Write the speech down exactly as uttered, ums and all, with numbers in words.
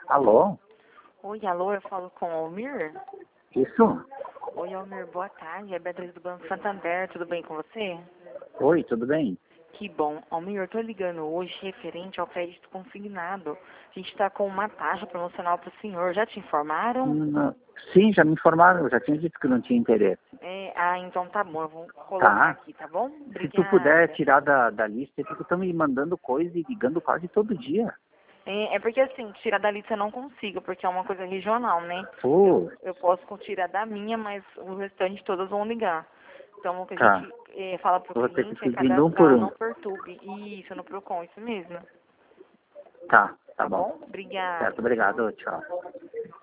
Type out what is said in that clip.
Alô? Oi, alô, eu falo com o Almir? Isso? Oi, Almir, boa tarde. É Beatriz do Banco Santander, tudo bem com você? Oi, tudo bem? Que bom. Almir, eu tô ligando hoje referente ao crédito consignado. A gente tá com uma taxa promocional pro senhor. Já te informaram? Hum, sim, já me informaram, eu já tinha dito que não tinha interesse. É, ah, então tá bom. Eu vou colocar Tá. aqui, tá bom? Se tu puder Obrigada. tirar da, da lista, porque estão me mandando coisa e ligando quase todo dia. É, é porque assim, tirar da lista eu não consigo, porque é uma coisa regional, né? Pô, Eu posso tirar da minha, mas o restante todas vão ligar. Então, o que a tá. gente eh, fala pro Eu vou ter que cliente é pedindo um por cadastrar um. no Pertube. Isso, no Procon, isso mesmo. Tá, tá Tá bom. bom? Obrigada. Certo, obrigado, tchau.